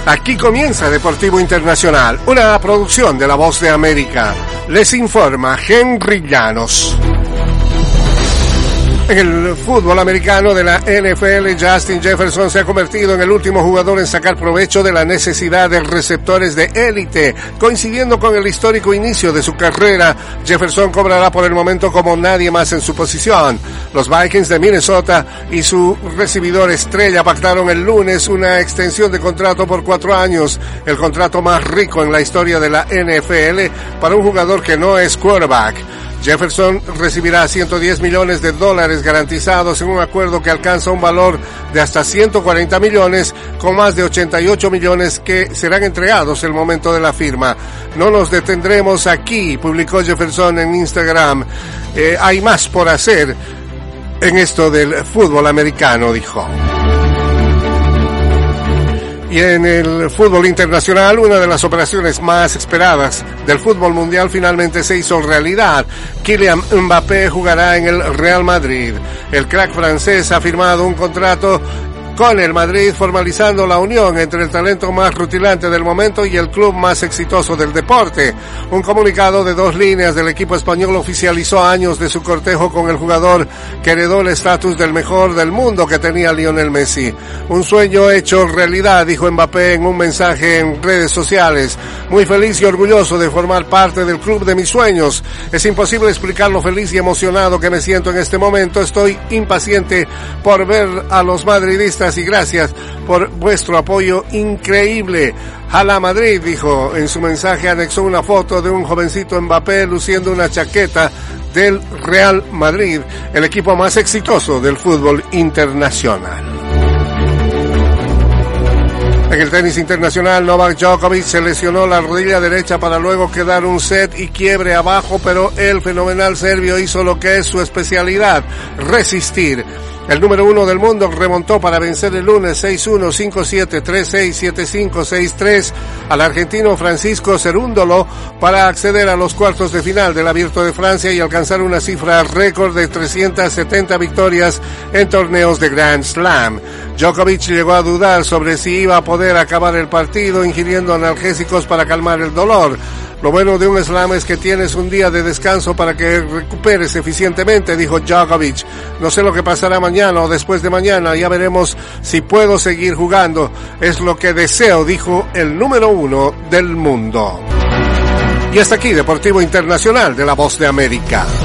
Aquí comienza Deportivo Internacional, una producción de La Voz de América. Les informa Henry Llanos. En el fútbol americano de la NFL, Justin Jefferson se ha convertido en el último jugador en sacar provecho de la necesidad de receptores de élite. Coincidiendo con el histórico inicio de su carrera, Jefferson cobrará por el momento como nadie más en su posición. Los Vikings de Minnesota y su recibidor estrella pactaron el lunes una extensión de contrato por 4 años, el contrato más rico en la historia de la NFL para un jugador que no es quarterback. Jefferson recibirá $110 millones garantizados en un acuerdo que alcanza un valor de hasta $140 millones, con más de $88 millones que serán entregados el momento de la firma. No nos detendremos aquí, publicó Jefferson en Instagram. Hay más por hacer en esto del fútbol americano, dijo. Y en el fútbol internacional, una de las operaciones más esperadas del fútbol mundial finalmente se hizo realidad. Kylian Mbappé jugará en el Real Madrid. El crack francés ha firmado un contrato con el Madrid, formalizando la unión entre el talento más rutilante del momento y el club más exitoso del deporte. Un comunicado de 2 líneas del equipo español oficializó años de su cortejo con el jugador que heredó el estatus del mejor del mundo que tenía Lionel Messi. Un sueño hecho realidad, dijo Mbappé en un mensaje en redes sociales. Muy feliz y orgulloso de formar parte del club de mis sueños. Es imposible explicar lo feliz y emocionado que me siento en este momento. Estoy impaciente por ver a los madridistas y gracias por vuestro apoyo increíble. Hala Madrid, dijo. En su mensaje anexó una foto de un jovencito Mbappé luciendo una chaqueta del Real Madrid, el equipo más exitoso del fútbol internacional. En el tenis internacional, Novak Djokovic se lesionó la rodilla derecha para luego quedar un set y quiebre abajo, pero el fenomenal serbio hizo lo que es su especialidad: resistir. El número 1 del mundo remontó para vencer el lunes 6-1, 5-7, 3-6, 7-5, 6-3 al argentino Francisco Cerúndolo para acceder a los cuartos de final del Abierto de Francia y alcanzar una cifra récord de 370 victorias en torneos de Grand Slam. Djokovic llegó a dudar sobre si iba a poder acabar el partido ingiriendo analgésicos para calmar el dolor. Lo bueno de un slam es que tienes un día de descanso para que recuperes eficientemente, dijo Djokovic. No sé lo que pasará mañana o después de mañana, ya veremos si puedo seguir jugando. Es lo que deseo, dijo el número 1 del mundo. Y hasta aquí, Deportivo Internacional de La Voz de América.